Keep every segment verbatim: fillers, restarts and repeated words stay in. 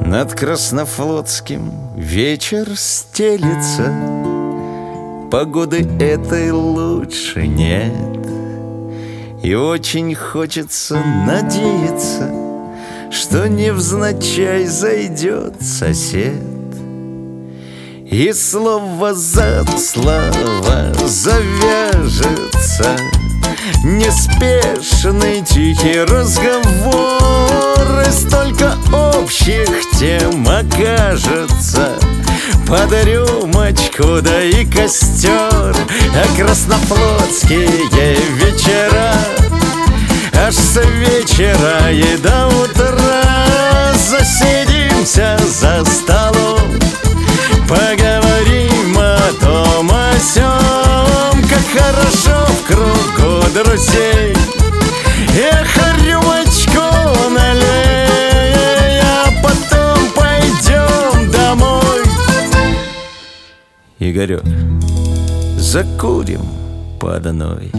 Над Краснофлотским вечер стелется, погоды этой лучше нет. И очень хочется надеяться, что невзначай зайдет сосед, и слово за слово завяжется неспешный тихий разговор, и столько общих тем окажется под рюмочку, да и костер. А краснофлотские вечера аж с вечера и до утра засидимся за столом, поговорим о том о сём, как хорошо в кругу друзей. Эх, рюмочку налей, а потом пойдем домой. Игорек, закурим по одной.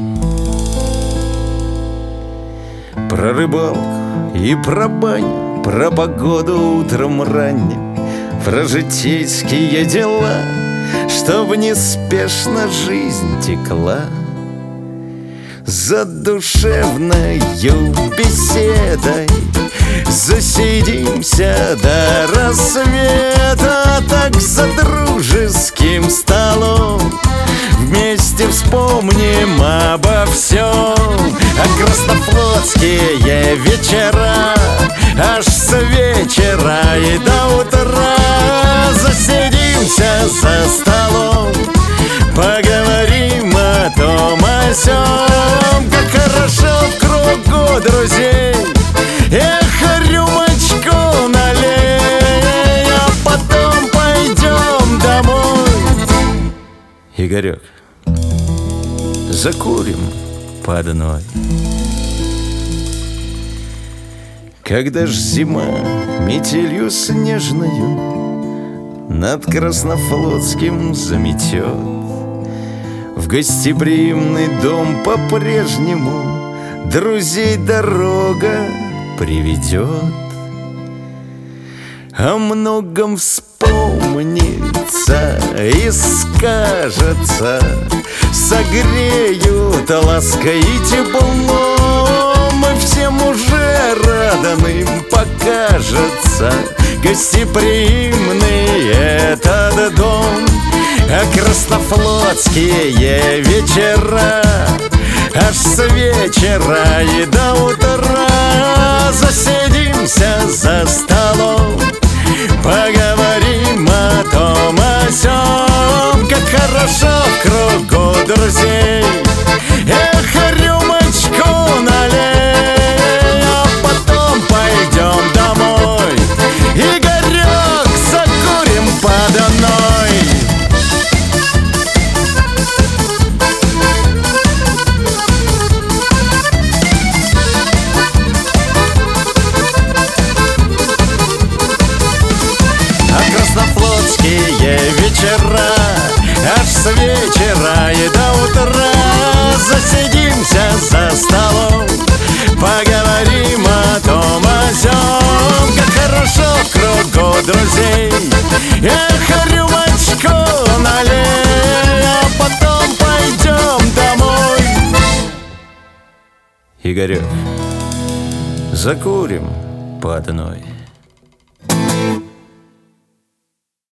Про рыбалку и про баню, про погоду утром ранним, про житейские дела, чтоб неспешно жизнь текла. За душевною беседой засидимся до рассвета, так за дружеским столом вместе вспомним обо всем. А краснофлотские вечера аж с вечера и до утра засидимся за столом, поговорим о том о сём, как хорошо в кругу друзей. Эх, рюмочку налей, а потом пойдем домой. Игорек, закурим по одной. Когда ж зима метелью снежною над Краснофлотским заметет, в гостеприимный дом по-прежнему друзей дорога приведет. О многом вспомнится и скажется, согреют лаской и теплом, и всем уже раданым покажется гостеприимный этот дом. А краснофлотские вечера аж с вечера и до утра засидимся за столом, поговорим о том о сём, как хорошо в кругу друзей. Эх, рюмочку налей, а потом пойдем домой. Игорек, закурим по одной. Краснофлотские вечера аж с вечера и до утра засидимся за столом, поговорим о том о сём, как хорошо в кругу друзей. Эх, рюмочку налей, а потом пойдем домой. Игорек, закурим по одной.